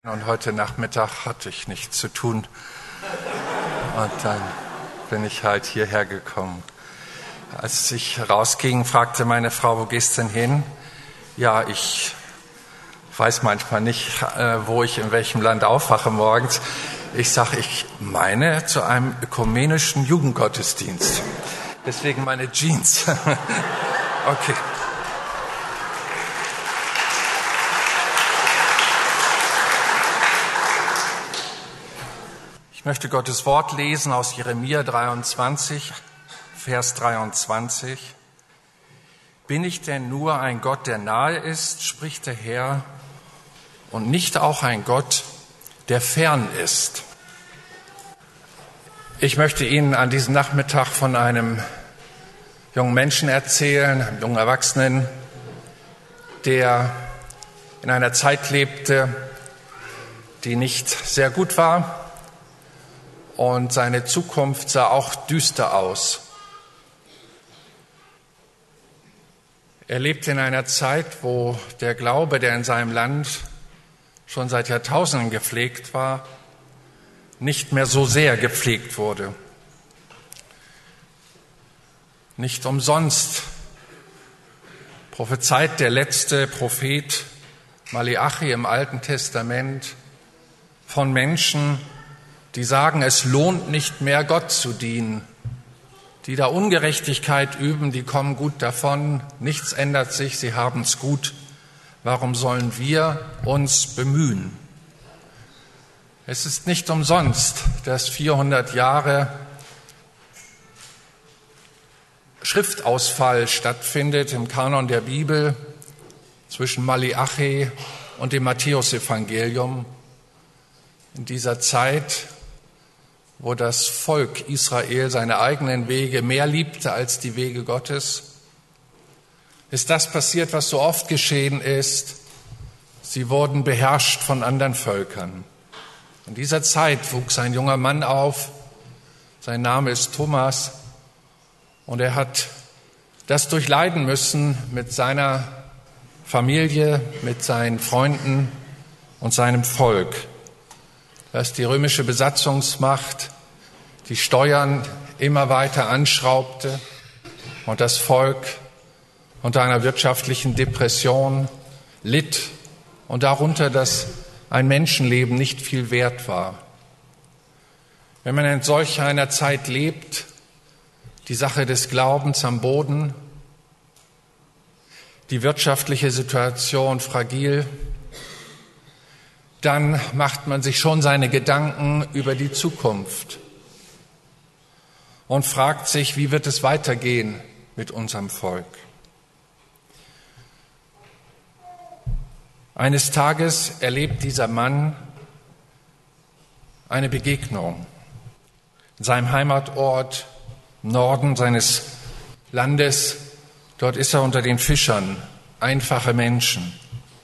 Und heute Nachmittag hatte ich nichts zu tun und dann bin ich halt hierher gekommen. Als ich rausging, fragte meine Frau, wo gehst du denn hin? Ja, ich weiß manchmal nicht, wo ich in welchem Land aufwache morgens. Ich sage, ich meine zu einem ökumenischen Jugendgottesdienst. Deswegen meine Jeans. Okay. Ich möchte Gottes Wort lesen aus Jeremia 23, Vers 23. Bin ich denn nur ein Gott, der nahe ist, spricht der Herr, und nicht auch ein Gott, der fern ist? Ich möchte Ihnen an diesem Nachmittag von einem jungen Menschen erzählen, einem jungen Erwachsenen, der in einer Zeit lebte, die nicht sehr gut war. Und seine Zukunft sah auch düster aus. Er lebte in einer Zeit, wo der Glaube, der in seinem Land schon seit Jahrtausenden gepflegt war, nicht mehr so sehr gepflegt wurde. Nicht umsonst prophezeit der letzte Prophet Maleachi im Alten Testament von Menschen, die sagen, es lohnt nicht mehr, Gott zu dienen. Die da Ungerechtigkeit üben, die kommen gut davon. Nichts ändert sich, sie haben es gut. Warum sollen wir uns bemühen? Es ist nicht umsonst, dass 400 Jahre Schriftausfall stattfindet im Kanon der Bibel zwischen Maleachi und dem Matthäusevangelium. In dieser Zeit, wo das Volk Israel seine eigenen Wege mehr liebte als die Wege Gottes, ist das passiert, was so oft geschehen ist. Sie wurden beherrscht von anderen Völkern. In dieser Zeit wuchs ein junger Mann auf, sein Name ist Thomas, und er hat das durchleiden müssen mit seiner Familie, mit seinen Freunden und seinem Volk, dass die römische Besatzungsmacht die Steuern immer weiter anschraubte und das Volk unter einer wirtschaftlichen Depression litt und darunter, dass ein Menschenleben nicht viel wert war. Wenn man in solch einer Zeit lebt, die Sache des Glaubens am Boden, die wirtschaftliche Situation fragil, dann macht man sich schon seine Gedanken über die Zukunft und fragt sich, wie wird es weitergehen mit unserem Volk? Eines Tages erlebt dieser Mann eine Begegnung. In seinem Heimatort im Norden seines Landes, dort ist er unter den Fischern, einfache Menschen.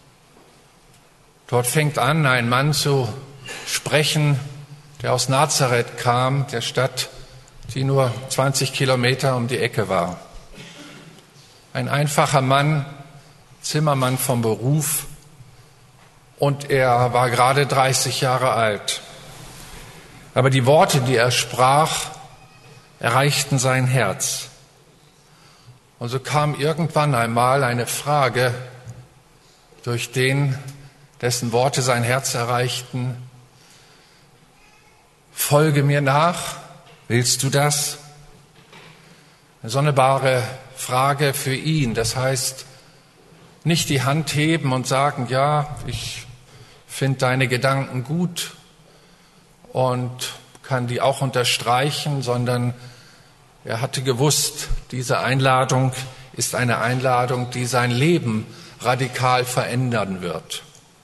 Dort fängt an, ein Mann zu sprechen, der aus Nazareth kam, der Stadt, die nur 20 Kilometer um die Ecke war. Ein einfacher Mann, Zimmermann vom Beruf, und er war gerade 30 Jahre alt. Aber die Worte, die er sprach, erreichten sein Herz. Und so kam irgendwann einmal eine Frage durch den, dessen Worte sein Herz erreichten: Folge mir nach, willst du das? Eine sonderbare Frage für ihn. Das heißt, nicht die Hand heben und sagen, ja, ich finde deine Gedanken gut und kann die auch unterstreichen, sondern er hatte gewusst, diese Einladung ist eine Einladung, die sein Leben radikal verändern wird.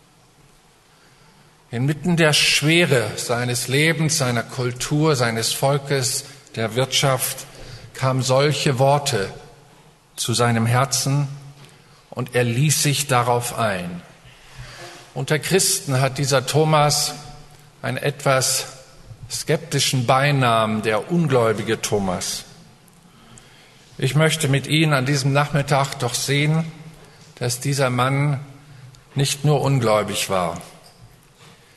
Inmitten der Schwere seines Lebens, seiner Kultur, seines Volkes, der Wirtschaft kamen solche Worte zu seinem Herzen und er ließ sich darauf ein. Unter Christen hat dieser Thomas einen etwas skeptischen Beinamen, der ungläubige Thomas. Ich möchte mit Ihnen an diesem Nachmittag doch sehen, dass dieser Mann nicht nur ungläubig war.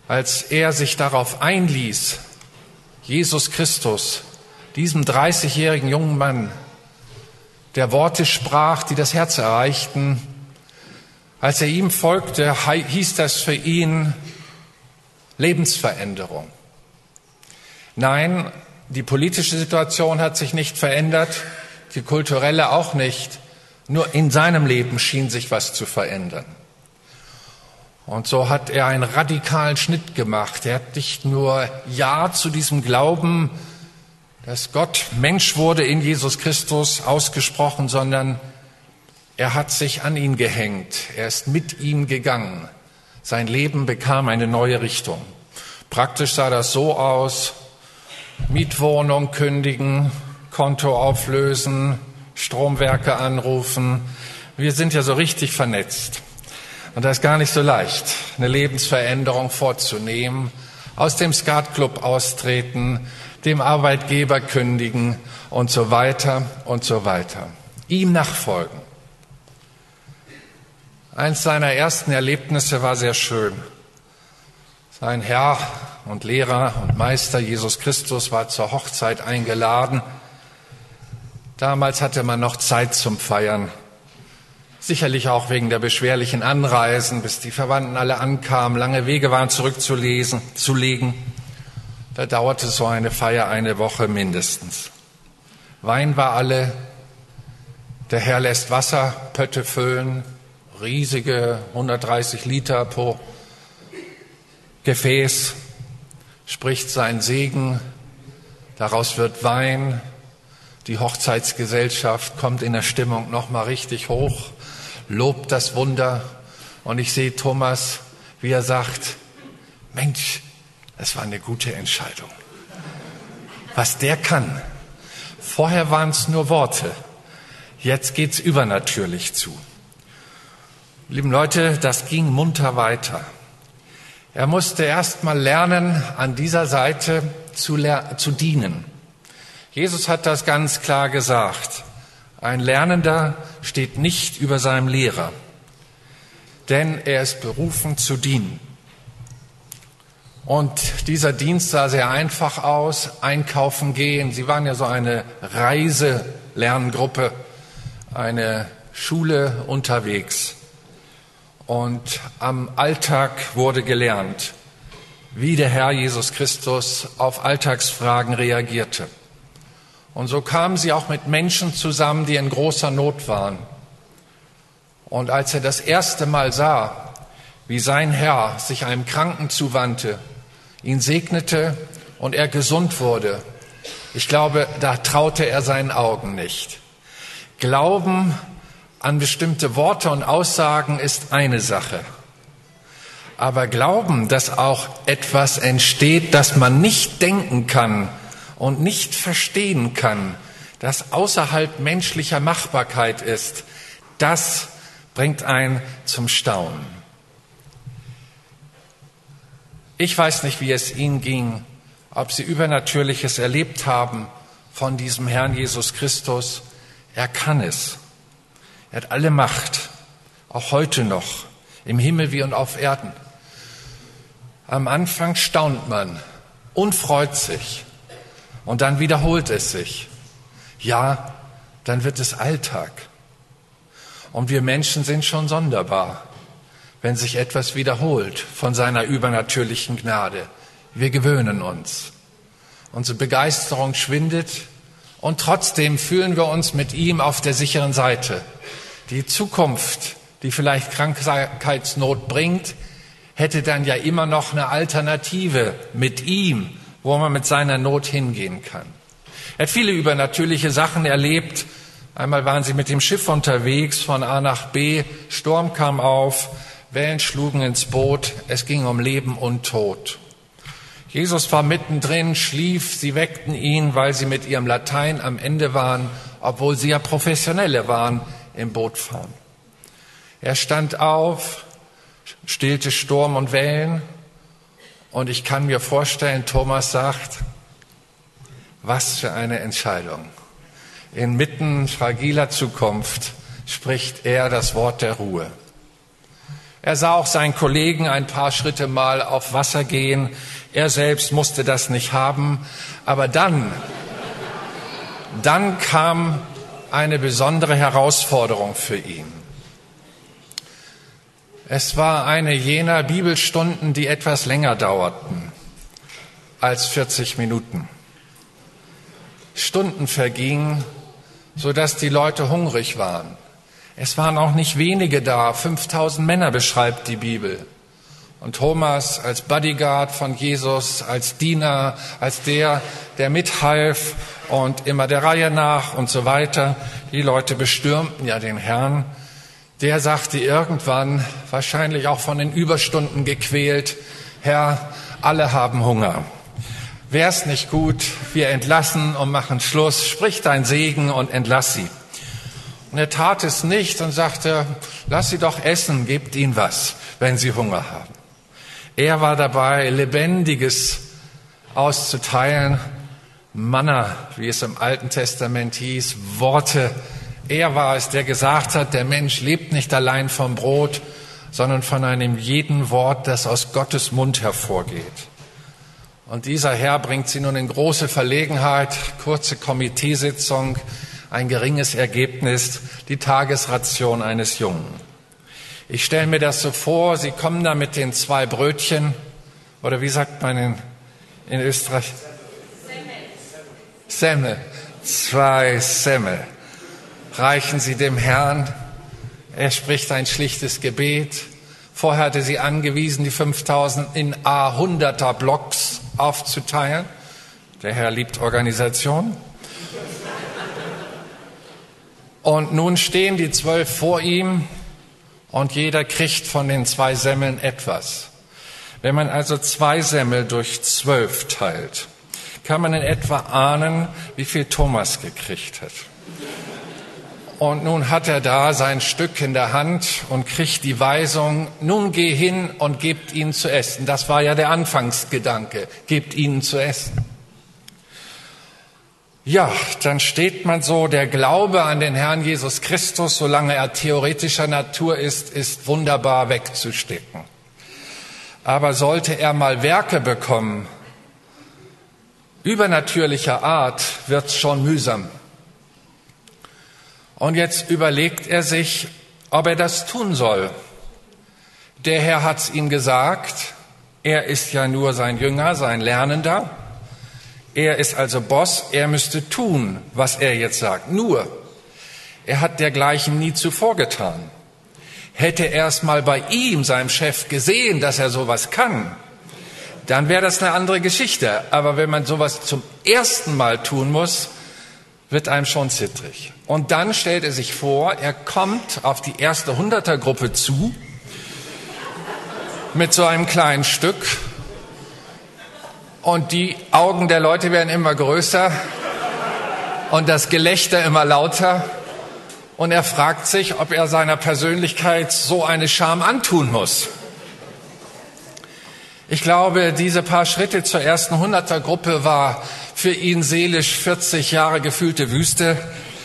als er sich darauf einließ, Jesus Christus, diesem 30-jährigen jungen Mann, der Worte sprach, die das Herz erreichten, als er ihm folgte, hieß das für ihn Lebensveränderung. Nein, die politische Situation hat sich nicht verändert, die kulturelle auch nicht. Nur in seinem Leben schien sich was zu verändern. Und so hat er einen radikalen Schnitt gemacht. Er hat nicht nur Ja zu diesem Glauben, dass Gott Mensch wurde in Jesus Christus ausgesprochen, sondern er hat sich an ihn gehängt. Er ist mit ihm gegangen. Sein Leben bekam eine neue Richtung. Praktisch sah das so aus: Mietwohnung kündigen, Konto auflösen, Stromwerke anrufen. Wir sind ja so richtig vernetzt. Und das ist gar nicht so leicht, eine Lebensveränderung vorzunehmen, aus dem Skatclub austreten, dem Arbeitgeber kündigen und so weiter und so weiter. Ihm nachfolgen. Eins seiner ersten Erlebnisse war sehr schön. Sein Herr und Lehrer und Meister Jesus Christus war zur Hochzeit eingeladen. Damals hatte man noch Zeit zum Feiern. Sicherlich auch wegen der beschwerlichen Anreisen, bis die Verwandten alle ankamen. Lange Wege waren zurückzulegen. Da dauerte so eine Feier eine Woche mindestens. Wein war alle. Der Herr lässt Wasserpötte füllen, riesige 130 Liter pro Gefäß, spricht seinen Segen. Daraus wird Wein. Die Hochzeitsgesellschaft kommt in der Stimmung noch mal richtig hoch, lobt das Wunder. Und ich sehe Thomas, wie er sagt: Mensch, das war eine gute Entscheidung. Was der kann. Vorher waren es nur Worte. Jetzt geht's übernatürlich zu. Lieben Leute, das ging munter weiter. Er musste erst mal lernen, an dieser Seite zu dienen. Jesus hat das ganz klar gesagt. Ein Lernender steht nicht über seinem Lehrer, denn er ist berufen zu dienen. Und dieser Dienst sah sehr einfach aus: einkaufen gehen. Sie waren ja so eine Reiselerngruppe, eine Schule unterwegs. Und am Alltag wurde gelernt, wie der Herr Jesus Christus auf Alltagsfragen reagierte. Und so kamen sie auch mit Menschen zusammen, die in großer Not waren. Und als er das erste Mal sah, wie sein Herr sich einem Kranken zuwandte, ihn segnete und er gesund wurde, ich glaube, da traute er seinen Augen nicht. Glauben an bestimmte Worte und Aussagen ist eine Sache. Aber Glauben, dass auch etwas entsteht, das man nicht denken kann und nicht verstehen kann, das außerhalb menschlicher Machbarkeit ist, das bringt einen zum Staunen. Ich weiß nicht, wie es Ihnen ging, ob Sie Übernatürliches erlebt haben von diesem Herrn Jesus Christus. Er kann es. Er hat alle Macht, auch heute noch, im Himmel wie und auf Erden. Am Anfang staunt man und freut sich und dann wiederholt es sich. Ja, dann wird es Alltag. Und wir Menschen sind schon sonderbar, wenn sich etwas wiederholt von seiner übernatürlichen Gnade. Wir gewöhnen uns. Unsere Begeisterung schwindet und trotzdem fühlen wir uns mit ihm auf der sicheren Seite. Die Zukunft, die vielleicht Krankheitsnot bringt, hätte dann ja immer noch eine Alternative mit ihm, wo man mit seiner Not hingehen kann. Er hat viele übernatürliche Sachen erlebt. Einmal waren sie mit dem Schiff unterwegs von A nach B, Sturm kam auf, Wellen schlugen ins Boot, es ging um Leben und Tod. Jesus war mittendrin, schlief, sie weckten ihn, weil sie mit ihrem Latein am Ende waren, obwohl sie ja Professionelle waren im Bootfahren. Er stand auf, stillte Sturm und Wellen und ich kann mir vorstellen, Thomas sagt, was für eine Entscheidung. Inmitten fragiler Zukunft spricht er das Wort der Ruhe. Er sah auch seinen Kollegen ein paar Schritte mal auf Wasser gehen. Er selbst musste das nicht haben. Aber dann kam eine besondere Herausforderung für ihn. Es war eine jener Bibelstunden, die etwas länger dauerten als 40 Minuten. Stunden vergingen, sodass die Leute hungrig waren. Es waren auch nicht wenige da, 5000 Männer beschreibt die Bibel. Und Thomas als Bodyguard von Jesus, als Diener, als der mithalf und immer der Reihe nach und so weiter. Die Leute bestürmten ja den Herrn. Der sagte irgendwann, wahrscheinlich auch von den Überstunden gequält, Herr, alle haben Hunger. Wär's nicht gut, wir entlassen und machen Schluss, sprich dein Segen und entlass sie. Und er tat es nicht und sagte, lass sie doch essen, gebt ihnen was, wenn sie Hunger haben. Er war dabei, Lebendiges auszuteilen, Manna, wie es im Alten Testament hieß, Worte. Er war es, der gesagt hat, der Mensch lebt nicht allein vom Brot, sondern von einem jeden Wort, das aus Gottes Mund hervorgeht. Und dieser Herr bringt sie nun in große Verlegenheit, kurze Komiteesitzung, ein geringes Ergebnis, die Tagesration eines Jungen. Ich stelle mir das so vor, sie kommen da mit den 2 Brötchen, oder wie sagt man in Österreich? Semmel. 2 Semmel. Reichen sie dem Herrn. Er spricht ein schlichtes Gebet. Vorher hatte sie angewiesen, die 5000 in A-100er Blocks aufzuteilen. Der Herr liebt Organisation. Und nun stehen die 12 vor ihm und jeder kriegt von den 2 Semmeln etwas. Wenn man also 2 Semmel durch 12 teilt, kann man in etwa ahnen, wie viel Thomas gekriegt hat. Und nun hat er da sein Stück in der Hand und kriegt die Weisung, nun geh hin und gebt ihnen zu essen. Das war ja der Anfangsgedanke, gebt ihnen zu essen. Ja, dann steht man so, der Glaube an den Herrn Jesus Christus, solange er theoretischer Natur ist wunderbar wegzustecken. Aber sollte er mal Werke bekommen, übernatürlicher Art, wird's schon mühsam. Und jetzt überlegt er sich, ob er das tun soll. Der Herr hat's ihm gesagt, er ist ja nur sein Jünger, sein Lernender. Er ist also Boss, er müsste tun, was er jetzt sagt. Nur, er hat dergleichen nie zuvor getan. Hätte er erst mal bei ihm, seinem Chef, gesehen, dass er sowas kann, dann wäre das eine andere Geschichte. Aber wenn man sowas zum ersten Mal tun muss, wird einem schon zittrig. Und dann stellt er sich vor, er kommt auf die erste 100er-Gruppe zu, mit so einem kleinen Stück. Und die Augen der Leute werden immer größer und das Gelächter immer lauter. Und er fragt sich, ob er seiner Persönlichkeit so eine Scham antun muss. Ich glaube, diese paar Schritte zur ersten 100er-Gruppe war für ihn seelisch 40 Jahre gefühlte Wüste.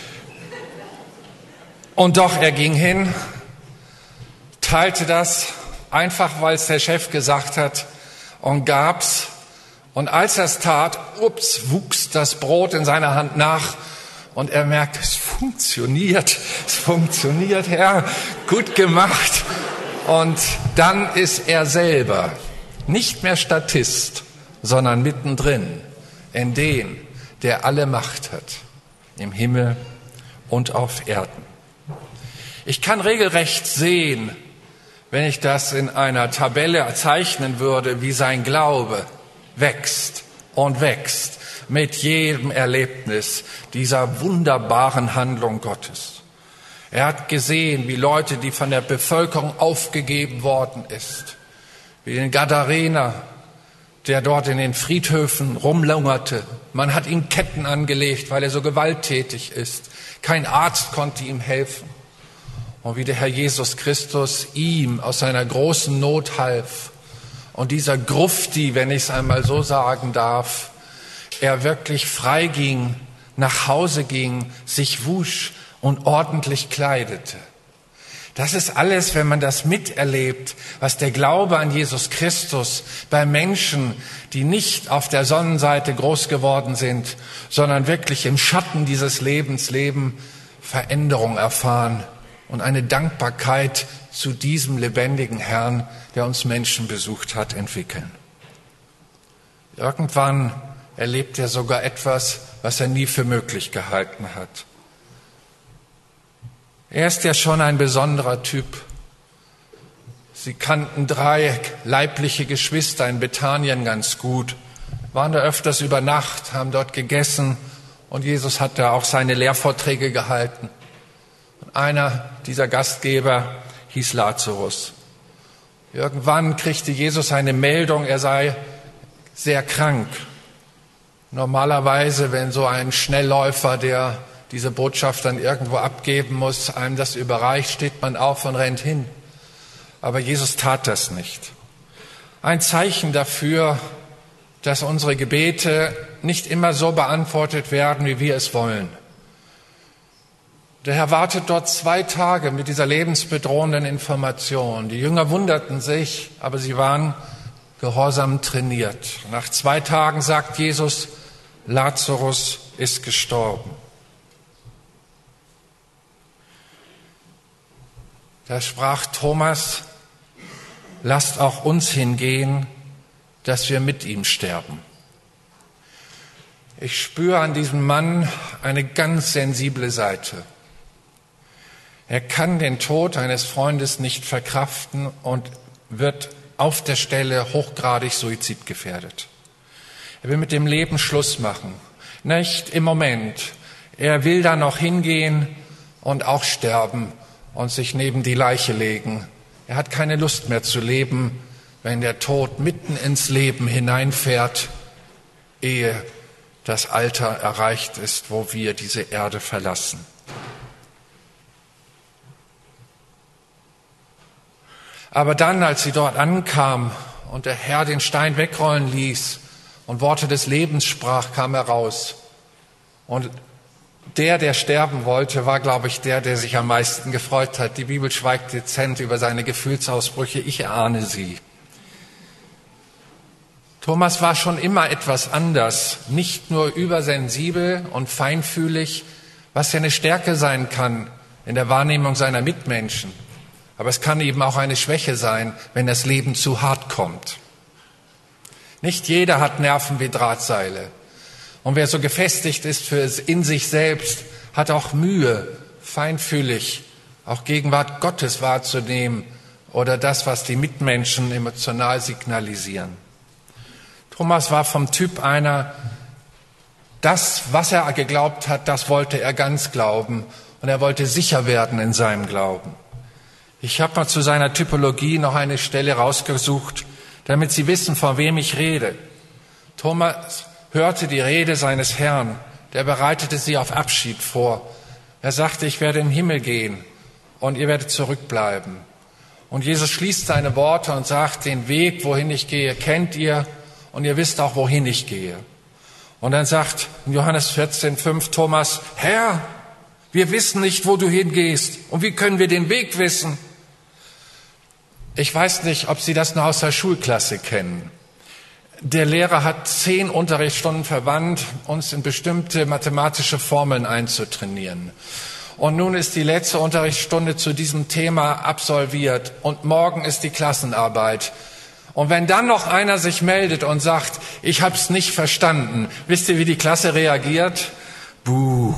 Und doch, er ging hin, teilte das, einfach weil es der Chef gesagt hat, und gab's. Und als er es tat, wuchs das Brot in seiner Hand nach und er merkt, es funktioniert, Herr, gut gemacht. Und dann ist er selber nicht mehr Statist, sondern mittendrin in den, der alle Macht hat, im Himmel und auf Erden. Ich kann regelrecht sehen, wenn ich das in einer Tabelle zeichnen würde, wie sein Glaube wächst und wächst mit jedem Erlebnis dieser wunderbaren Handlung Gottes. Er hat gesehen, wie Leute, die von der Bevölkerung aufgegeben worden ist, wie den Gadarener, der dort in den Friedhöfen rumlungerte. Man hat ihm Ketten angelegt, weil er so gewalttätig ist. Kein Arzt konnte ihm helfen. Und wie der Herr Jesus Christus ihm aus seiner großen Not half. Und dieser Grufti, wenn ich es einmal so sagen darf, er wirklich frei ging, nach Hause ging, sich wusch und ordentlich kleidete. Das ist alles, wenn man das miterlebt, was der Glaube an Jesus Christus bei Menschen, die nicht auf der Sonnenseite groß geworden sind, sondern wirklich im Schatten dieses Lebens leben, Veränderung erfahren und eine Dankbarkeit zu diesem lebendigen Herrn, der uns Menschen besucht hat, entwickeln. Irgendwann erlebt er sogar etwas, was er nie für möglich gehalten hat. Er ist ja schon ein besonderer Typ. Sie kannten 3 leibliche Geschwister in Bethanien ganz gut, waren da öfters über Nacht, haben dort gegessen und Jesus hat da auch seine Lehrvorträge gehalten. Und einer dieser Gastgeber hieß Lazarus. Irgendwann kriegte Jesus eine Meldung, er sei sehr krank. Normalerweise, wenn so ein Schnellläufer, der diese Botschaft dann irgendwo abgeben muss, einem das überreicht, steht man auf und rennt hin. Aber Jesus tat das nicht. Ein Zeichen dafür, dass unsere Gebete nicht immer so beantwortet werden, wie wir es wollen. Der Herr wartet dort 2 Tage mit dieser lebensbedrohenden Information. Die Jünger wunderten sich, aber sie waren gehorsam trainiert. Nach 2 Tagen sagt Jesus, Lazarus ist gestorben. Da sprach Thomas, lasst auch uns hingehen, dass wir mit ihm sterben. Ich spüre an diesem Mann eine ganz sensible Seite. Er kann den Tod eines Freundes nicht verkraften und wird auf der Stelle hochgradig suizidgefährdet. Er will mit dem Leben Schluss machen. Nicht im Moment. Er will da noch hingehen und auch sterben und sich neben die Leiche legen. Er hat keine Lust mehr zu leben, wenn der Tod mitten ins Leben hineinfährt, ehe das Alter erreicht ist, wo wir diese Erde verlassen. Aber dann, als sie dort ankam und der Herr den Stein wegrollen ließ und Worte des Lebens sprach, kam er raus. Und der sterben wollte, war, glaube ich, der sich am meisten gefreut hat. Die Bibel schweigt dezent über seine Gefühlsausbrüche. Ich erahne sie. Thomas war schon immer etwas anders, nicht nur übersensibel und feinfühlig, was ja eine Stärke sein kann in der Wahrnehmung seiner Mitmenschen. Aber es kann eben auch eine Schwäche sein, wenn das Leben zu hart kommt. Nicht jeder hat Nerven wie Drahtseile. Und wer so gefestigt ist in sich selbst, hat auch Mühe, feinfühlig auch Gegenwart Gottes wahrzunehmen oder das, was die Mitmenschen emotional signalisieren. Thomas war vom Typ einer, das, was er geglaubt hat, das wollte er ganz glauben und er wollte sicher werden in seinem Glauben. Ich habe mal zu seiner Typologie noch eine Stelle rausgesucht, damit Sie wissen, von wem ich rede. Thomas hörte die Rede seines Herrn, der bereitete sie auf Abschied vor. Er sagte, ich werde in den Himmel gehen und ihr werdet zurückbleiben. Und Jesus schließt seine Worte und sagt, den Weg, wohin ich gehe, kennt ihr und ihr wisst auch, wohin ich gehe. Und dann sagt in Johannes 14,5 Thomas, Herr, wir wissen nicht, wo du hingehst und wie können wir den Weg wissen? Ich weiß nicht, ob Sie das noch aus der Schulklasse kennen. Der Lehrer hat 10 Unterrichtsstunden verwandt, uns in bestimmte mathematische Formeln einzutrainieren. Und nun ist die letzte Unterrichtsstunde zu diesem Thema absolviert und morgen ist die Klassenarbeit. Und wenn dann noch einer sich meldet und sagt, ich habe es nicht verstanden, wisst ihr, wie die Klasse reagiert? Buh.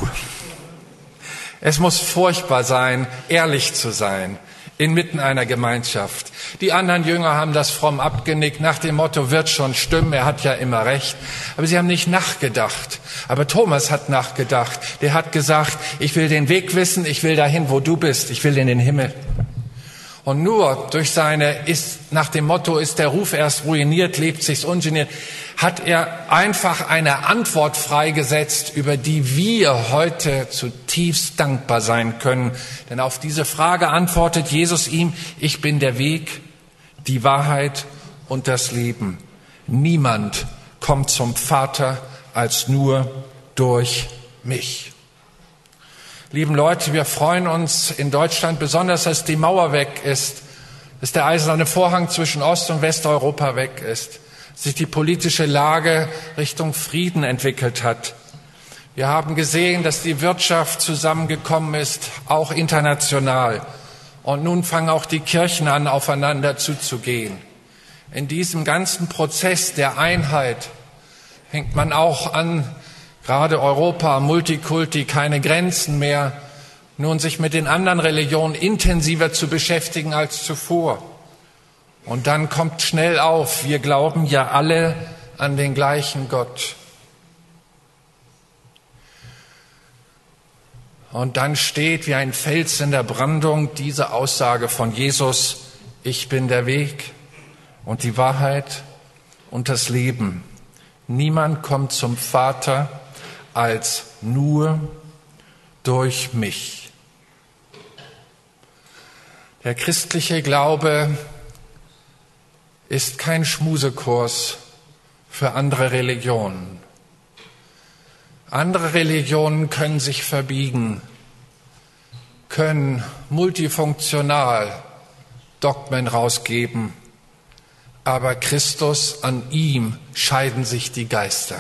Es muss furchtbar sein, ehrlich zu sein. Inmitten einer Gemeinschaft. Die anderen Jünger haben das fromm abgenickt, nach dem Motto, wird schon stimmen, er hat ja immer recht. Aber sie haben nicht nachgedacht. Aber Thomas hat nachgedacht. Der hat gesagt, ich will den Weg wissen, ich will dahin, wo du bist, ich will in den Himmel. Und nur durch nach dem Motto, ist der Ruf erst ruiniert, lebt sich's ungeniert, hat er einfach eine Antwort freigesetzt, über die wir heute zutiefst dankbar sein können. Denn auf diese Frage antwortet Jesus ihm, ich bin der Weg, die Wahrheit und das Leben. Niemand kommt zum Vater als nur durch mich. Lieben Leute, wir freuen uns in Deutschland besonders, dass die Mauer weg ist, dass der eiserne Vorhang zwischen Ost- und Westeuropa weg ist, dass sich die politische Lage Richtung Frieden entwickelt hat. Wir haben gesehen, dass die Wirtschaft zusammengekommen ist, auch international. Und nun fangen auch die Kirchen an, aufeinander zuzugehen. In diesem ganzen Prozess der Einheit fängt man auch an, gerade Europa, Multikulti, keine Grenzen mehr, nun sich mit den anderen Religionen intensiver zu beschäftigen als zuvor. Und dann kommt schnell auf, wir glauben ja alle an den gleichen Gott. Und dann steht wie ein Fels in der Brandung diese Aussage von Jesus: Ich bin der Weg und die Wahrheit und das Leben. Niemand kommt zum Vater als nur durch mich. Der christliche Glaube ist kein Schmusekurs für andere Religionen. Andere Religionen können sich verbiegen, können multifunktional Dogmen rausgeben, aber Christus, an ihm scheiden sich die Geister.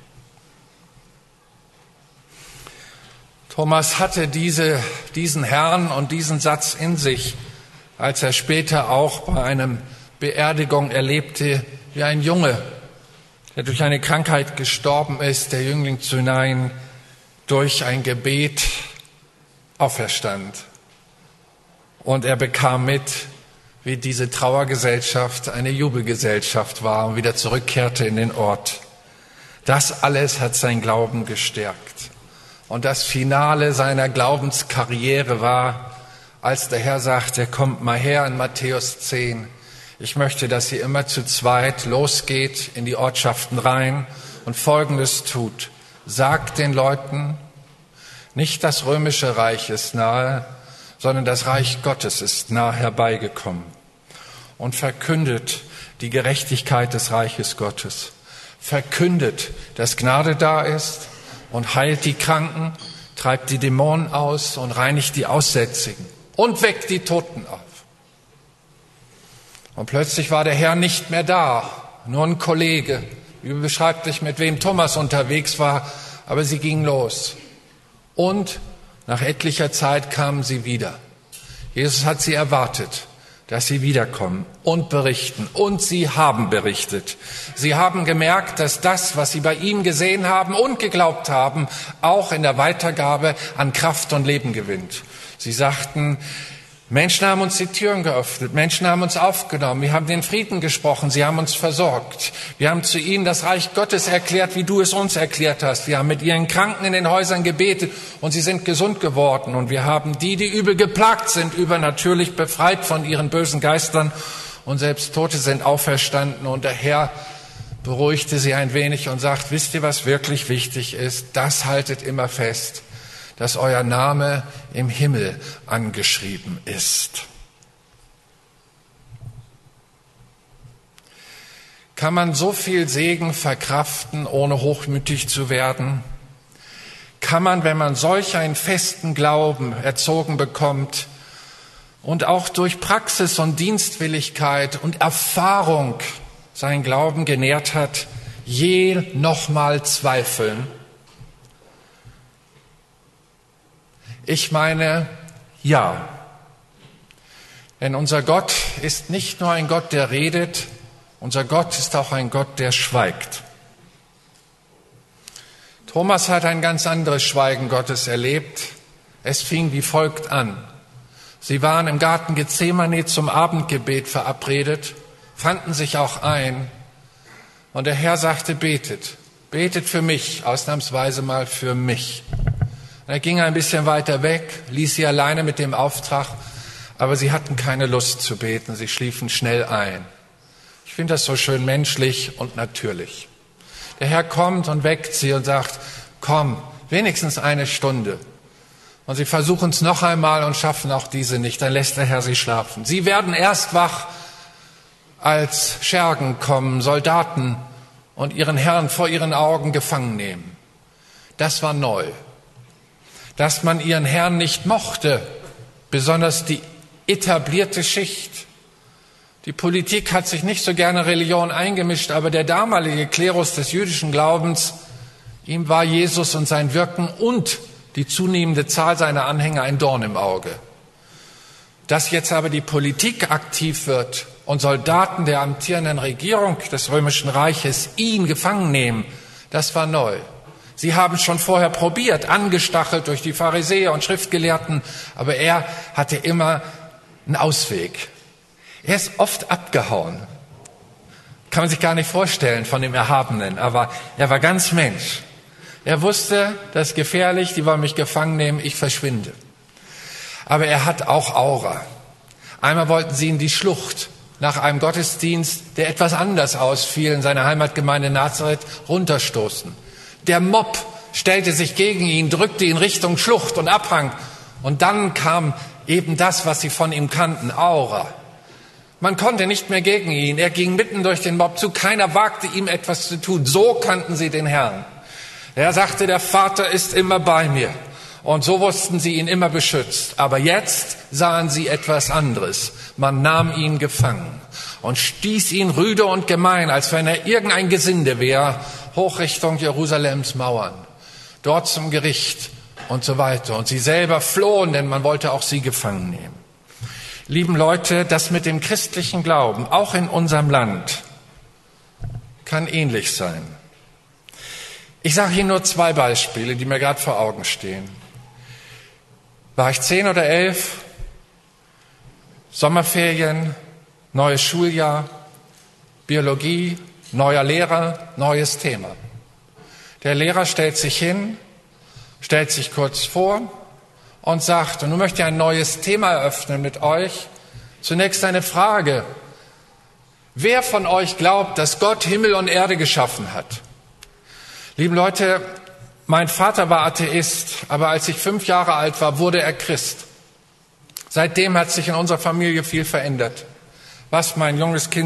Thomas hatte diesen Herrn und diesen Satz in sich, als er später auch bei einer Beerdigung erlebte, wie ein Junge, der durch eine Krankheit gestorben ist, der Jüngling zu Nain, durch ein Gebet auferstand. Und er bekam mit, wie diese Trauergesellschaft eine Jubelgesellschaft war und wieder zurückkehrte in den Ort. Das alles hat sein Glauben gestärkt. Und das Finale seiner Glaubenskarriere war, als der Herr sagte: Kommt mal her in Matthäus 10. Ich möchte, dass ihr immer zu zweit losgeht in die Ortschaften rein und Folgendes tut. Sagt den Leuten, nicht das römische Reich ist nahe, sondern das Reich Gottes ist nah herbeigekommen. Und verkündet die Gerechtigkeit des Reiches Gottes. Verkündet, dass Gnade da ist und heilt die Kranken, treibt die Dämonen aus und reinigt die Aussätzigen und weckt die Toten auf. Und plötzlich war der Herr nicht mehr da, nur ein Kollege. Die Bibel beschreibt nicht, mit wem Thomas unterwegs war, aber sie ging los. Und nach etlicher Zeit kamen sie wieder. Jesus hat sie erwartet, dass sie wiederkommen und berichten. Und sie haben berichtet. Sie haben gemerkt, dass das, was sie bei ihm gesehen haben und geglaubt haben, auch in der Weitergabe an Kraft und Leben gewinnt. Sie sagten, Menschen haben uns die Türen geöffnet, Menschen haben uns aufgenommen, wir haben den Frieden gesprochen, sie haben uns versorgt. Wir haben zu ihnen das Reich Gottes erklärt, wie du es uns erklärt hast. Wir haben mit ihren Kranken in den Häusern gebetet und sie sind gesund geworden. Und wir haben die übel geplagt sind, übernatürlich befreit von ihren bösen Geistern. Und selbst Tote sind auferstanden. Und der Herr beruhigte sie ein wenig und sagt, wisst ihr, was wirklich wichtig ist? Das haltet immer fest, dass euer Name im Himmel angeschrieben ist. Kann man so viel Segen verkraften, ohne hochmütig zu werden? Kann man, wenn man solch einen festen Glauben erzogen bekommt und auch durch Praxis und Dienstwilligkeit und Erfahrung seinen Glauben genährt hat, je nochmal zweifeln? Ich meine, ja. Denn unser Gott ist nicht nur ein Gott, der redet, unser Gott ist auch ein Gott, der schweigt. Thomas hat ein ganz anderes Schweigen Gottes erlebt. Es fing wie folgt an. Sie waren im Garten Gethsemane zum Abendgebet verabredet, fanden sich auch ein. Und der Herr sagte, betet. Betet für mich, ausnahmsweise mal für mich. Er ging ein bisschen weiter weg, ließ sie alleine mit dem Auftrag, aber sie hatten keine Lust zu beten, sie schliefen schnell ein. Ich finde das so schön menschlich und natürlich. Der Herr kommt und weckt sie und sagt, komm, wenigstens eine Stunde. Und sie versuchen es noch einmal und schaffen auch diese nicht, dann lässt der Herr sie schlafen. Sie werden erst wach, als Schergen kommen, Soldaten und ihren Herrn vor ihren Augen gefangen nehmen. Das war neu. dass man ihren Herrn nicht mochte, besonders die etablierte Schicht. Die Politik hat sich nicht so gerne Religion eingemischt, aber der damalige Klerus des jüdischen Glaubens, ihm war Jesus und sein Wirken und die zunehmende Zahl seiner Anhänger ein Dorn im Auge. Dass jetzt aber die Politik aktiv wird und Soldaten der amtierenden Regierung des Römischen Reiches ihn gefangen nehmen, das war neu. Sie haben schon vorher probiert, angestachelt durch die Pharisäer und Schriftgelehrten, aber er hatte immer einen Ausweg. Er ist oft abgehauen. Kann man sich gar nicht vorstellen von dem Erhabenen, aber er war ganz Mensch. Er wusste, das ist gefährlich, die wollen mich gefangen nehmen, ich verschwinde. Aber er hat auch Aura. Einmal wollten sie in die Schlucht nach einem Gottesdienst, der etwas anders ausfiel, in seiner Heimatgemeinde Nazareth, runterstoßen. Der Mob stellte sich gegen ihn, drückte ihn Richtung Schlucht und Abhang. Und dann kam eben das, was sie von ihm kannten, Aura. Man konnte nicht mehr gegen ihn. Er ging mitten durch den Mob zu. Keiner wagte ihm etwas zu tun. So kannten sie den Herrn. Er sagte, der Vater ist immer bei mir. Und so wussten sie ihn immer beschützt. Aber jetzt sahen sie etwas anderes. Man nahm ihn gefangen und stieß ihn rüde und gemein, als wenn er irgendein Gesinde wäre, hoch Richtung Jerusalems Mauern. Dort zum Gericht und so weiter. Und sie selber flohen, denn man wollte auch sie gefangen nehmen. Lieben Leute, das mit dem christlichen Glauben, auch in unserem Land, kann ähnlich sein. Ich sage Ihnen nur 2 Beispiele, die mir gerade vor Augen stehen. War ich 10 oder 11, Sommerferien, neues Schuljahr, Biologie, neuer Lehrer, neues Thema. Der Lehrer stellt sich hin, stellt sich kurz vor und sagt, und nun möchte ich ein neues Thema eröffnen mit euch. Zunächst eine Frage. Wer von euch glaubt, dass Gott Himmel und Erde geschaffen hat? Liebe Leute, mein Vater war Atheist, aber als ich 5 Jahre alt war, wurde er Christ. Seitdem hat sich in unserer Familie viel verändert, was meine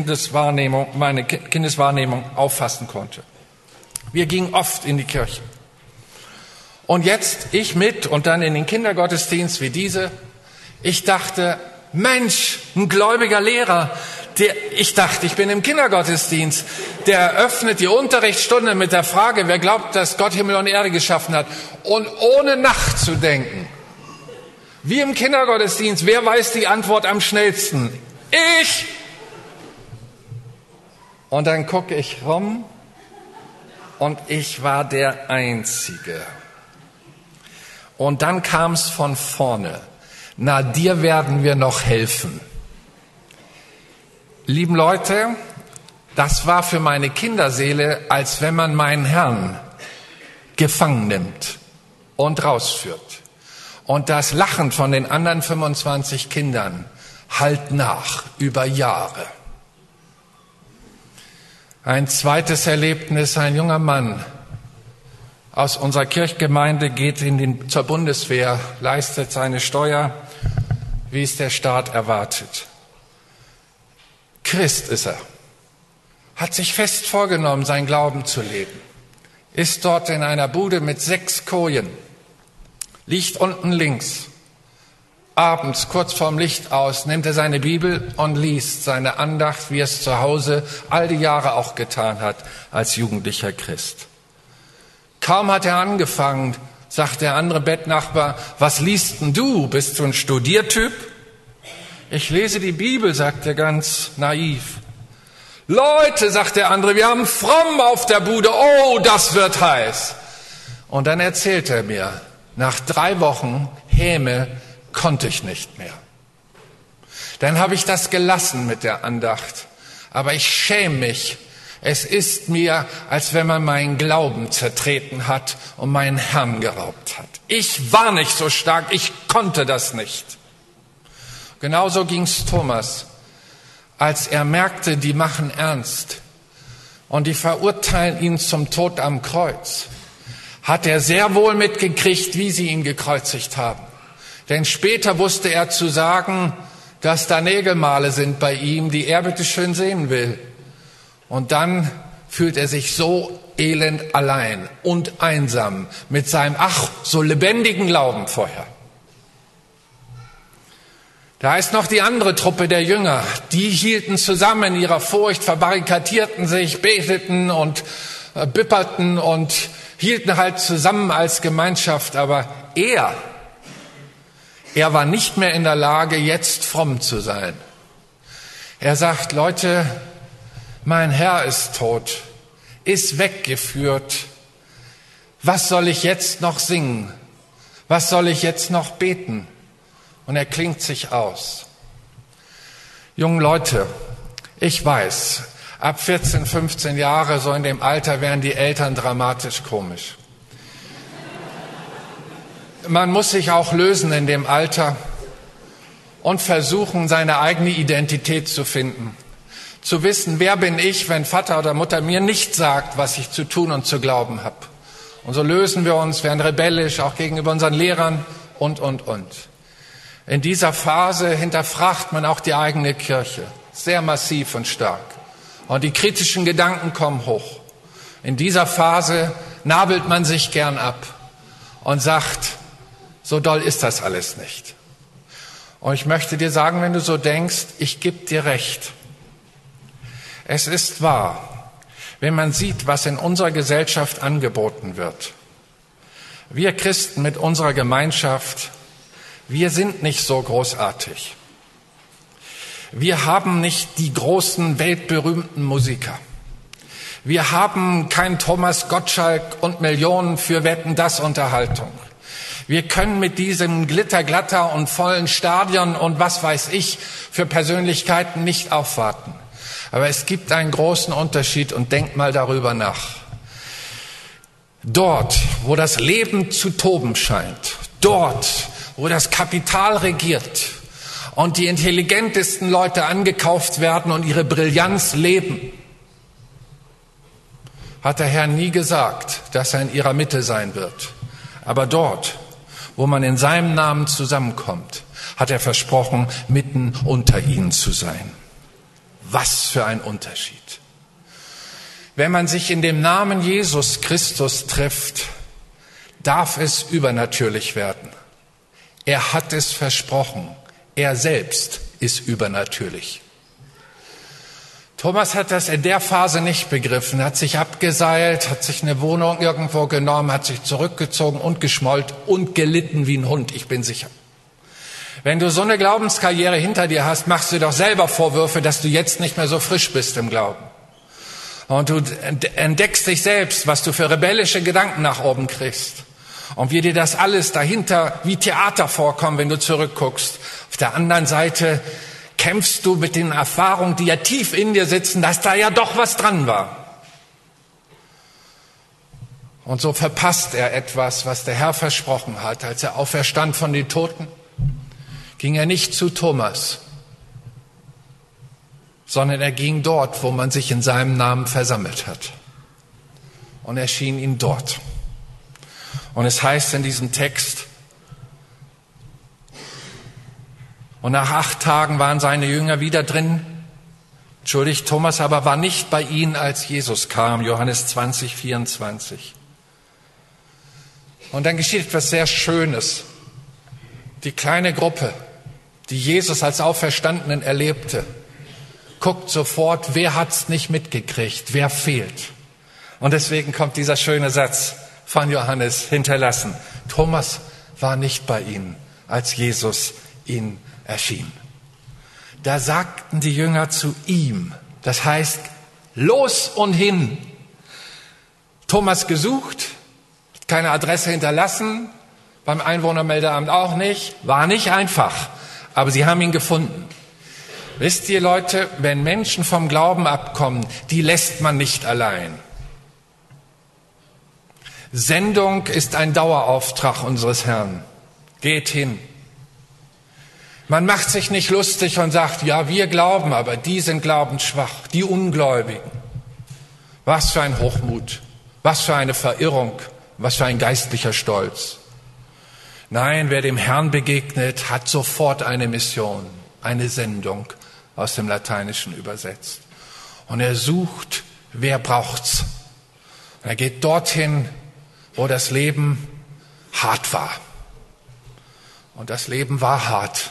Kindeswahrnehmung auffassen konnte. Wir gingen oft in die Kirche. Und jetzt ich mit und dann in den Kindergottesdienst wie diese. Ich dachte, Mensch, ein gläubiger Lehrer. Ich dachte, ich bin im Kindergottesdienst. Der eröffnet die Unterrichtsstunde mit der Frage, wer glaubt, dass Gott Himmel und Erde geschaffen hat. Und ohne nachzudenken, wie im Kindergottesdienst, wer weiß die Antwort am schnellsten? Ich! Und dann gucke ich rum und ich war der Einzige. Und dann kam es von vorne. Na, dir werden wir noch helfen. Lieben Leute, das war für meine Kinderseele, als wenn man meinen Herrn gefangen nimmt und rausführt. Und das Lachen von den anderen 25 Kindern hallt nach über Jahre. Ein zweites Erlebnis, ein junger Mann aus unserer Kirchgemeinde geht zur Bundeswehr, leistet seine Steuer, wie es der Staat erwartet. Christ ist er, hat sich fest vorgenommen, sein Glauben zu leben, ist dort in einer Bude mit 6 Kojen, liegt unten links. Abends, kurz vorm Licht aus, nimmt er seine Bibel und liest seine Andacht, wie er es zu Hause all die Jahre auch getan hat als jugendlicher Christ. Kaum hat er angefangen, sagt der andere Bettnachbar, was liest denn du? Bist du ein Studiertyp? Ich lese die Bibel, sagt er ganz naiv. Leute, sagt der andere, wir haben fromm auf der Bude, oh, das wird heiß. Und dann erzählt er mir, nach 3 Wochen Häme konnte ich nicht mehr. Dann habe ich das gelassen mit der Andacht, aber ich schäme mich. Es ist mir, als wenn man meinen Glauben zertreten hat und meinen Herrn geraubt hat. Ich war nicht so stark, ich konnte das nicht. Genauso ging's Thomas, als er merkte, die machen ernst und die verurteilen ihn zum Tod am Kreuz. Hat er sehr wohl mitgekriegt, wie sie ihn gekreuzigt haben. Denn später wusste er zu sagen, dass da Nägelmale sind bei ihm, die er bitte schön sehen will. Und dann fühlt er sich so elend allein und einsam mit seinem so lebendigen Glauben vorher. Da ist noch die andere Truppe der Jünger. Die hielten zusammen in ihrer Furcht, verbarrikadierten sich, beteten und bipperten und hielten halt zusammen als Gemeinschaft. Aber er war nicht mehr in der Lage, jetzt fromm zu sein. Er sagt, Leute, mein Herr ist tot, ist weggeführt. Was soll ich jetzt noch singen? Was soll ich jetzt noch beten? Und er klingt sich aus. Jungen Leute, ich weiß, ab 14, 15 Jahre, so in dem Alter, werden die Eltern dramatisch komisch. Man muss sich auch lösen in dem Alter und versuchen, seine eigene Identität zu finden. Zu wissen, wer bin ich, wenn Vater oder Mutter mir nicht sagt, was ich zu tun und zu glauben habe. Und so lösen wir uns, werden rebellisch, auch gegenüber unseren Lehrern und. In dieser Phase hinterfragt man auch die eigene Kirche, sehr massiv und stark. Und die kritischen Gedanken kommen hoch. In dieser Phase nabelt man sich gern ab und sagt, so doll ist das alles nicht. Und ich möchte dir sagen, wenn du so denkst, ich gebe dir recht. Es ist wahr, wenn man sieht, was in unserer Gesellschaft angeboten wird. Wir Christen mit unserer Gemeinschaft, wir sind nicht so großartig. Wir haben nicht die großen, weltberühmten Musiker. Wir haben keinen Thomas Gottschalk und Millionen für Wetten, das Unterhaltung. Wir können mit diesem Glitterglatter und vollen Stadion und was weiß ich für Persönlichkeiten nicht aufwarten. Aber es gibt einen großen Unterschied und denk mal darüber nach. Dort, wo das Leben zu toben scheint, dort, wo das Kapital regiert und die intelligentesten Leute angekauft werden und ihre Brillanz leben, hat der Herr nie gesagt, dass er in ihrer Mitte sein wird. Aber dort, wo man in seinem Namen zusammenkommt, hat er versprochen, mitten unter ihnen zu sein. Was für ein Unterschied. Wenn man sich in dem Namen Jesus Christus trifft, darf es übernatürlich werden. Er hat es versprochen. Er selbst ist übernatürlich. Thomas hat das in der Phase nicht begriffen, hat sich abgeseilt, hat sich eine Wohnung irgendwo genommen, hat sich zurückgezogen und geschmollt und gelitten wie ein Hund, ich bin sicher. Wenn du so eine Glaubenskarriere hinter dir hast, machst du doch selber Vorwürfe, dass du jetzt nicht mehr so frisch bist im Glauben. Und du entdeckst dich selbst, was du für rebellische Gedanken nach oben kriegst. Und wie dir das alles dahinter wie Theater vorkommt, wenn du zurückguckst. Auf der anderen Seite kämpfst du mit den Erfahrungen, die ja tief in dir sitzen, dass da ja doch was dran war. Und so verpasst er etwas, was der Herr versprochen hat. Als er auferstand von den Toten, ging er nicht zu Thomas, sondern er ging dort, wo man sich in seinem Namen versammelt hat. Und erschien ihm dort. Und es heißt in diesem Text, und nach 8 Tagen waren seine Jünger wieder drin. Thomas aber war nicht bei ihnen, als Jesus kam, Johannes 20, 24. Und dann geschieht etwas sehr Schönes. Die kleine Gruppe, die Jesus als Auferstandenen erlebte, guckt sofort, wer hat's nicht mitgekriegt, wer fehlt. Und deswegen kommt dieser schöne Satz von Johannes hinterlassen. Thomas war nicht bei ihnen, als Jesus ihn erschien. Da sagten die Jünger zu ihm, das heißt, los und hin. Thomas gesucht, keine Adresse hinterlassen, beim Einwohnermeldeamt auch nicht, war nicht einfach, aber sie haben ihn gefunden. Wisst ihr, Leute, wenn Menschen vom Glauben abkommen, die lässt man nicht allein. Sendung ist ein Dauerauftrag unseres Herrn. Geht hin. Man macht sich nicht lustig und sagt, ja, wir glauben, aber die sind glaubensschwach, die Ungläubigen. Was für ein Hochmut, was für eine Verirrung, was für ein geistlicher Stolz. Nein, wer dem Herrn begegnet, hat sofort eine Mission, eine Sendung, aus dem Lateinischen übersetzt. Und er sucht, Wer braucht's? Er geht dorthin, wo das Leben hart war. Und das Leben war hart.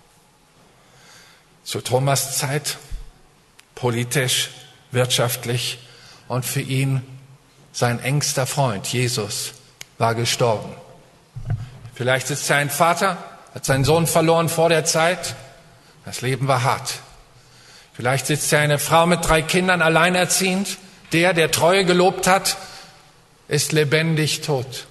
Zu Thomas' Zeit, politisch, wirtschaftlich, und für ihn sein engster Freund, Jesus, war gestorben. Vielleicht ist sein Vater, hat seinen Sohn verloren vor der Zeit. Das Leben war hart. Vielleicht sitzt ja eine Frau mit 3 Kindern alleinerziehend. Der Treue gelobt hat, ist lebendig tot.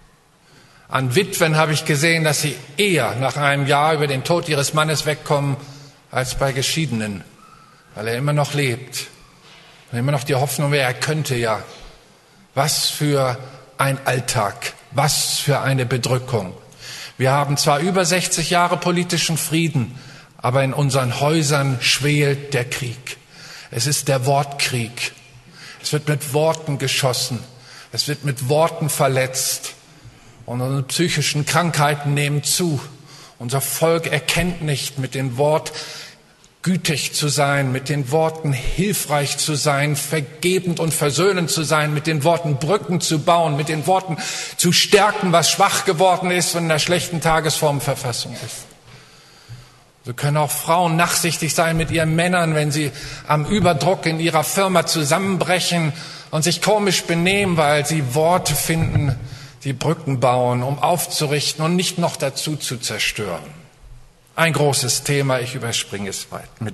An Witwen habe ich gesehen, dass sie eher nach einem Jahr über den Tod ihres Mannes wegkommen, als bei Geschiedenen, weil er immer noch lebt. Und immer noch die Hoffnung wäre, er könnte ja. Was für ein Alltag, was für eine Bedrückung. Wir haben zwar über 60 Jahre politischen Frieden, aber in unseren Häusern schwelt der Krieg. Es ist der Wortkrieg. Es wird mit Worten geschossen. Es wird mit Worten verletzt. Und unsere psychischen Krankheiten nehmen zu. Unser Volk erkennt nicht, mit dem Wort gütig zu sein, mit den Worten hilfreich zu sein, vergebend und versöhnend zu sein, mit den Worten Brücken zu bauen, mit den Worten zu stärken, was schwach geworden ist und in einer schlechten Tagesformverfassung ist. So können auch Frauen nachsichtig sein mit ihren Männern, wenn sie am Überdruck in ihrer Firma zusammenbrechen und sich komisch benehmen, weil sie Worte finden, die Brücken bauen, um aufzurichten und nicht noch dazu zu zerstören. Ein großes Thema, ich überspringe es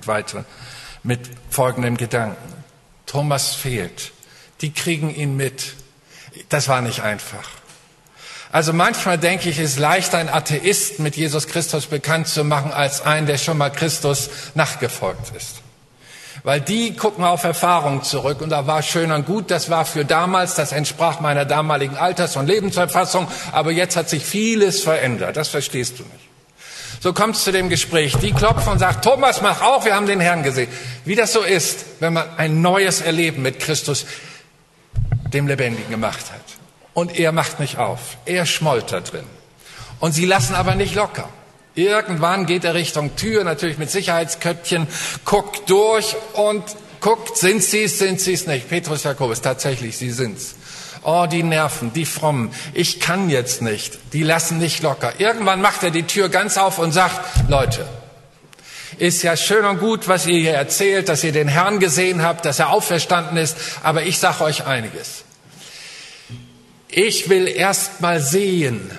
mit folgendem Gedanken. Thomas fehlt. Die kriegen ihn mit. Das war nicht einfach. Also manchmal denke ich, es ist leichter, einen Atheisten mit Jesus Christus bekannt zu machen, als einen, der schon mal Christus nachgefolgt ist. Weil die gucken auf Erfahrungen zurück und da war schön und gut, das war für damals, das entsprach meiner damaligen Alters- und Lebensverfassung, aber jetzt hat sich vieles verändert, das verstehst du nicht. So kommt es zu dem Gespräch. Die klopfen und sagt, Thomas, mach auf, wir haben den Herrn gesehen. Wie das so ist, wenn man ein neues Erleben mit Christus, dem Lebendigen, gemacht hat. Und er macht nicht auf. Er schmollt da drin. Und sie lassen aber nicht locker. Irgendwann geht er Richtung Tür, natürlich mit Sicherheitsköpfchen, guckt durch und guckt, sind sie es nicht. Petrus, Jakobus, tatsächlich, sie sind's. Oh, die Nerven, die Frommen, ich kann jetzt nicht, die lassen nicht locker. Irgendwann macht er die Tür ganz auf und sagt, Leute, ist ja schön und gut, was ihr hier erzählt, dass ihr den Herrn gesehen habt, dass er auferstanden ist, aber ich sage euch einiges. Ich will erst mal sehen,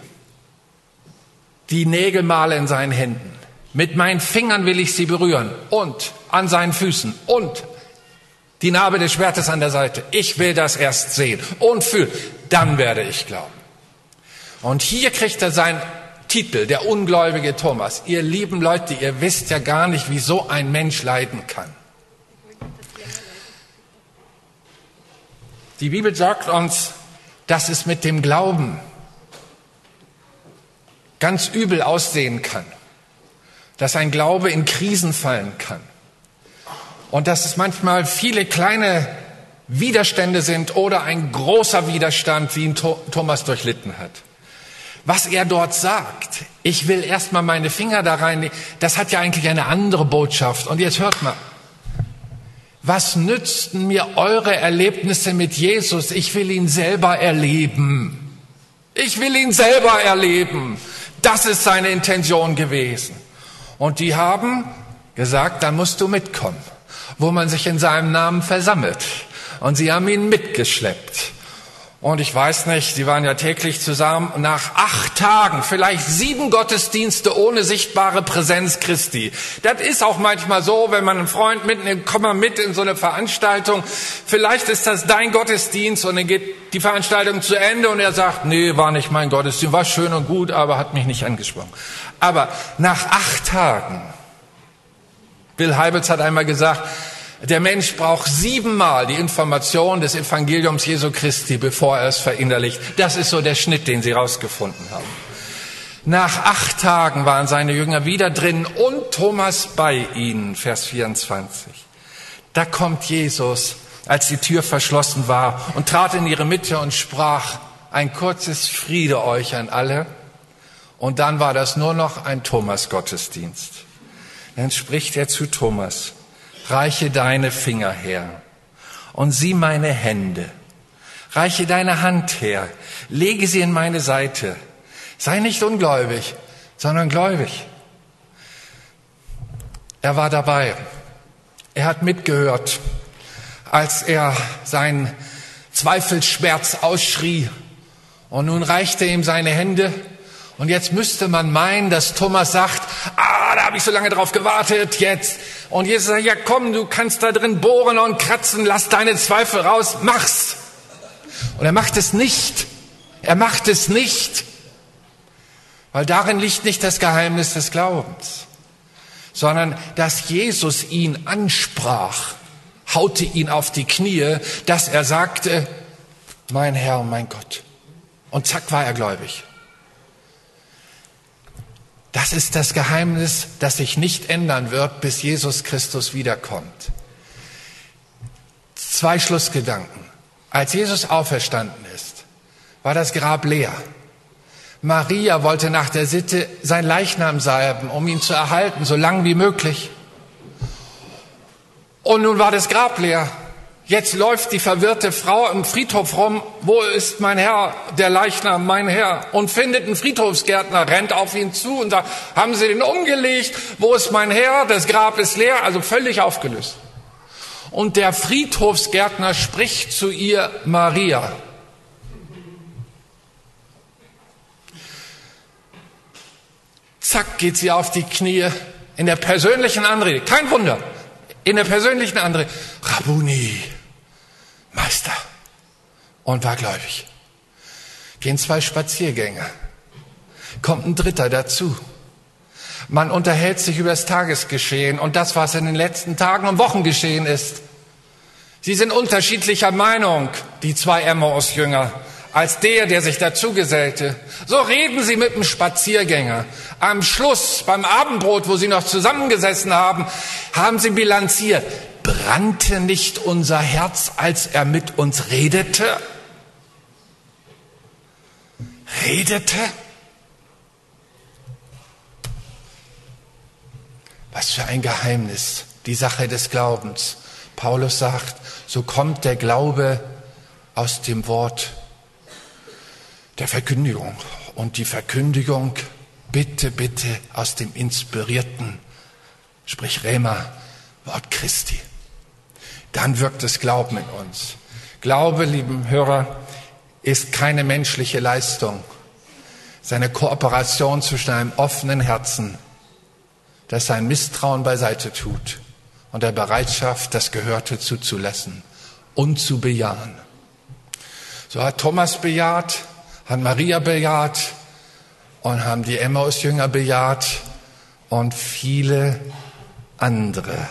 die Nägelmale in seinen Händen. Mit meinen Fingern will ich sie berühren und an seinen Füßen und die Narbe des Schwertes an der Seite. Ich will das erst sehen und fühlen. Dann werde ich glauben. Und hier kriegt er seinen Titel, der ungläubige Thomas. Ihr lieben Leute, ihr wisst ja gar nicht, wie so ein Mensch leiden kann. Die Bibel sagt uns, dass es mit dem Glauben ganz übel aussehen kann. Dass ein Glaube in Krisen fallen kann. Und dass es manchmal viele kleine Widerstände sind oder ein großer Widerstand, wie ihn Thomas durchlitten hat. Was er dort sagt, ich will erstmal meine Finger da reinlegen, das hat ja eigentlich eine andere Botschaft. Und jetzt hört mal, was nützten mir eure Erlebnisse mit Jesus? Ich will ihn selber erleben. Ich will ihn selber erleben. Das ist seine Intention gewesen. Und die haben gesagt, dann musst du mitkommen, wo man sich in seinem Namen versammelt. Und sie haben ihn mitgeschleppt. Und ich weiß nicht, sie waren ja täglich zusammen. Nach 8 Tagen, vielleicht 7 Gottesdienste ohne sichtbare Präsenz Christi. Das ist auch manchmal so, wenn man einen Freund mitnimmt, komm mal mit in so eine Veranstaltung. Vielleicht ist das dein Gottesdienst und dann geht die Veranstaltung zu Ende und er sagt, nee, war nicht mein Gottesdienst, war schön und gut, aber hat mich nicht angesprochen. Aber nach 8 Tagen, Bill Heibels hat einmal gesagt, der Mensch braucht 7-mal die Information des Evangeliums Jesu Christi, bevor er es verinnerlicht. Das ist so der Schnitt, den sie rausgefunden haben. Nach 8 Tagen waren seine Jünger wieder drin und Thomas bei ihnen, Vers 24. Da kommt Jesus, als die Tür verschlossen war, und trat in ihre Mitte und sprach, ein kurzes Friede euch an alle. Und dann war das nur noch ein Thomas-Gottesdienst. Dann spricht er zu Thomas, reiche deine Finger her und sieh meine Hände. Reiche deine Hand her, lege sie in meine Seite. Sei nicht ungläubig, sondern gläubig. Er war dabei. Er hat mitgehört, als er seinen Zweifelsschmerz ausschrie. Und nun reichte er ihm seine Hände. Und jetzt müsste man meinen, dass Thomas sagt, da habe ich so lange drauf gewartet, jetzt. Und Jesus sagt, ja komm, du kannst da drin bohren und kratzen, lass deine Zweifel raus, mach's. Und er macht es nicht. Er macht es nicht. Weil darin liegt nicht das Geheimnis des Glaubens, sondern dass Jesus ihn ansprach, haute ihn auf die Knie, dass er sagte, mein Herr und mein Gott. Und zack war er gläubig. Das ist das Geheimnis, das sich nicht ändern wird, bis Jesus Christus wiederkommt. 2 Schlussgedanken. Als Jesus auferstanden ist, war das Grab leer. Maria wollte nach der Sitte sein Leichnam salben, um ihn zu erhalten, so lang wie möglich. Und nun war das Grab leer. Jetzt läuft die verwirrte Frau im Friedhof rum. Wo ist mein Herr, der Leichnam, mein Herr? Und findet einen Friedhofsgärtner, rennt auf ihn zu und sagt, haben Sie den umgelegt? Wo ist mein Herr? Das Grab ist leer, also völlig aufgelöst. Und der Friedhofsgärtner spricht zu ihr, Maria. Zack, geht sie auf die Knie in der persönlichen Anrede. Kein Wunder. In der persönlichen Anrede. Rabbuni, Meister. Und war gläubig. Gehen 2 Spaziergänger. Kommt ein 3. dazu. Man unterhält sich über das Tagesgeschehen und das, was in den letzten Tagen und Wochen geschehen ist. Sie sind unterschiedlicher Meinung, die 2 Emmaus-Jünger, als der sich dazu gesellte. So reden sie mit dem Spaziergänger. Am Schluss, beim Abendbrot, wo sie noch zusammengesessen haben, haben sie bilanziert. Brannte nicht unser Herz, als er mit uns redete? Redete? Was für ein Geheimnis, die Sache des Glaubens. Paulus sagt, so kommt der Glaube aus dem Wort der Verkündigung. Und die Verkündigung, bitte aus dem inspirierten, sprich Rhema, Wort Christi. Dann wirkt das Glauben in uns. Glaube, lieben Hörer, ist keine menschliche Leistung. Es ist eine Kooperation zwischen einem offenen Herzen, das sein Misstrauen beiseite tut, und der Bereitschaft, das Gehörte zuzulassen und zu bejahen. So hat Thomas bejaht, hat Maria bejaht und haben die Emmaus-Jünger bejaht und viele andere.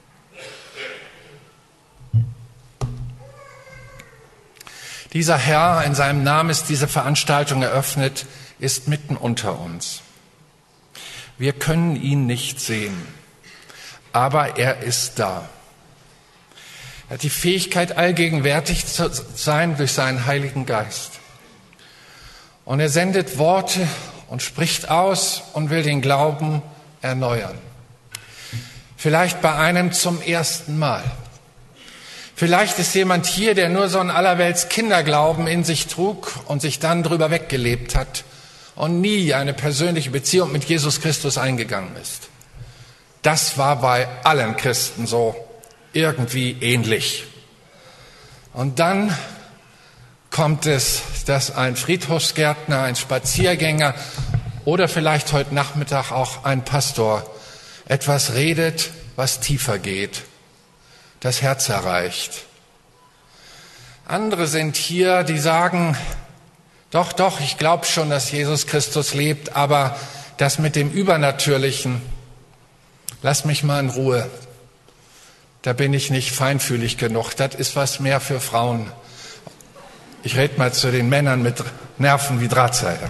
Dieser Herr, in seinem Namen ist diese Veranstaltung eröffnet, ist mitten unter uns. Wir können ihn nicht sehen, aber er ist da. Er hat die Fähigkeit, allgegenwärtig zu sein durch seinen Heiligen Geist. Und er sendet Worte und spricht aus und will den Glauben erneuern. Vielleicht bei einem zum ersten Mal. Vielleicht ist jemand hier, der nur so einen allerwelts Kinderglauben in sich trug und sich dann drüber weggelebt hat und nie eine persönliche Beziehung mit Jesus Christus eingegangen ist. Das war bei allen Christen so irgendwie ähnlich. Und dann kommt es, dass ein Friedhofsgärtner, ein Spaziergänger oder vielleicht heute Nachmittag auch ein Pastor etwas redet, was tiefer geht, das Herz erreicht. Andere sind hier, die sagen, doch, ich glaube schon, dass Jesus Christus lebt, aber das mit dem Übernatürlichen, lass mich mal in Ruhe. Da bin ich nicht feinfühlig genug. Das ist was mehr für Frauen. Ich rede mal zu den Männern mit Nerven wie Drahtseile.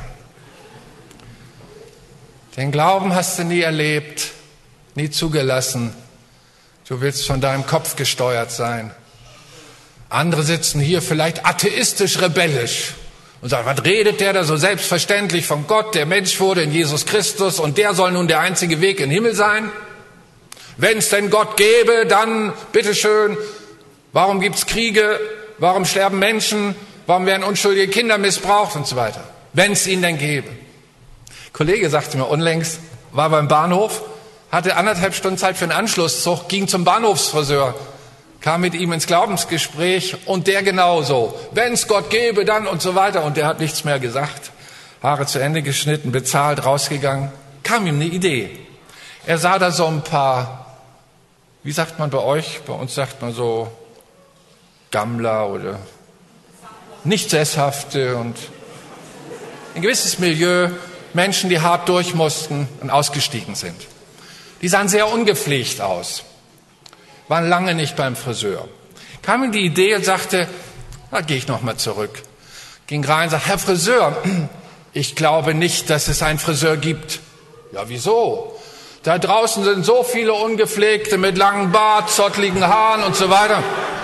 Den Glauben hast du nie erlebt, nie zugelassen. Du willst von deinem Kopf gesteuert sein. Andere sitzen hier vielleicht atheistisch, rebellisch und sagen, was redet der da so selbstverständlich von Gott? Der Mensch wurde in Jesus Christus und der soll nun der einzige Weg in den Himmel sein. Wenn es denn Gott gäbe, dann bitteschön. Warum gibt's Kriege? Warum sterben Menschen? Warum werden unschuldige Kinder missbraucht und so weiter? Wenn es ihn denn gäbe. Ein Kollege sagte mir unlängst, war beim Bahnhof, hatte 1,5 Stunden Zeit für einen Anschlusszug, ging zum Bahnhofsfriseur, kam mit ihm ins Glaubensgespräch und der genauso. Wenn es Gott gäbe, dann und so weiter. Und der hat nichts mehr gesagt. Haare zu Ende geschnitten, bezahlt, rausgegangen. Kam ihm eine Idee. Er sah da so ein paar, wie sagt man bei euch? Bei uns sagt man so Gammler oder nicht Sesshafte und ein gewisses Milieu, Menschen, die hart durch mussten und ausgestiegen sind. Die sahen sehr ungepflegt aus, waren lange nicht beim Friseur. Kam ihm die Idee und sagte, da gehe ich noch mal zurück. Ging rein und sagte, Herr Friseur, ich glaube nicht, dass es einen Friseur gibt. Ja, wieso? Da draußen sind so viele Ungepflegte mit langem Bart, zottligen Haaren und so weiter.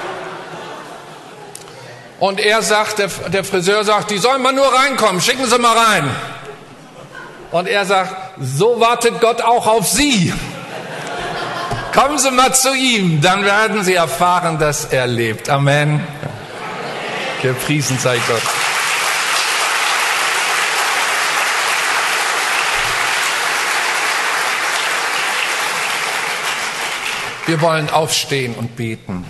Und er sagt, der Friseur sagt, die sollen mal nur reinkommen, schicken Sie mal rein. Und er sagt, so wartet Gott auch auf Sie. Kommen Sie mal zu ihm, dann werden Sie erfahren, dass er lebt. Amen. Gepriesen sei Gott. Wir wollen aufstehen und beten.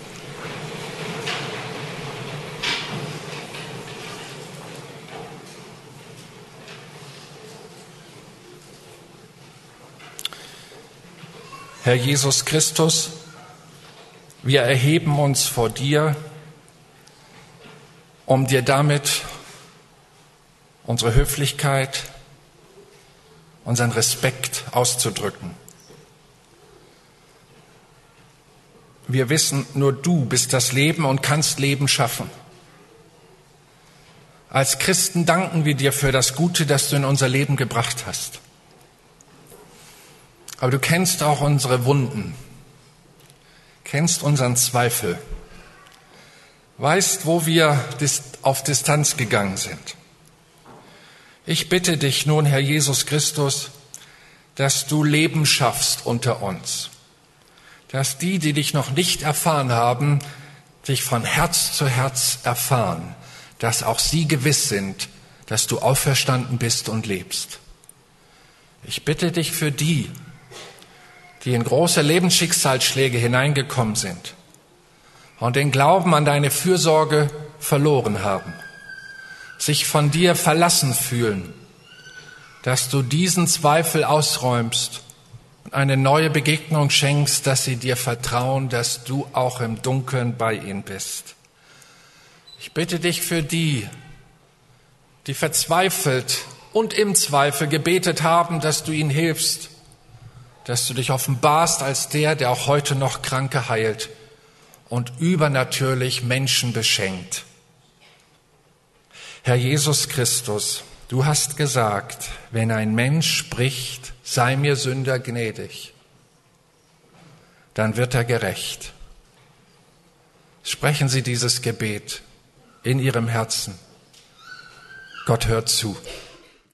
Herr Jesus Christus, wir erheben uns vor dir, um dir damit unsere Höflichkeit, unseren Respekt auszudrücken. Wir wissen, nur du bist das Leben und kannst Leben schaffen. Als Christen danken wir dir für das Gute, das du in unser Leben gebracht hast. Aber du kennst auch unsere Wunden, kennst unseren Zweifel, weißt, wo wir auf Distanz gegangen sind. Ich bitte dich nun, Herr Jesus Christus, dass du Leben schaffst unter uns, dass die dich noch nicht erfahren haben, dich von Herz zu Herz erfahren, dass auch sie gewiss sind, dass du auferstanden bist und lebst. Ich bitte dich für die in große Lebensschicksalsschläge hineingekommen sind und den Glauben an deine Fürsorge verloren haben, sich von dir verlassen fühlen, dass du diesen Zweifel ausräumst und eine neue Begegnung schenkst, dass sie dir vertrauen, dass du auch im Dunkeln bei ihnen bist. Ich bitte dich für die verzweifelt und im Zweifel gebetet haben, dass du ihnen hilfst, dass du dich offenbarst als der auch heute noch Kranke heilt und übernatürlich Menschen beschenkt. Herr Jesus Christus, du hast gesagt, wenn ein Mensch spricht, sei mir Sünder gnädig, dann wird er gerecht. Sprechen Sie dieses Gebet in Ihrem Herzen. Gott hört zu.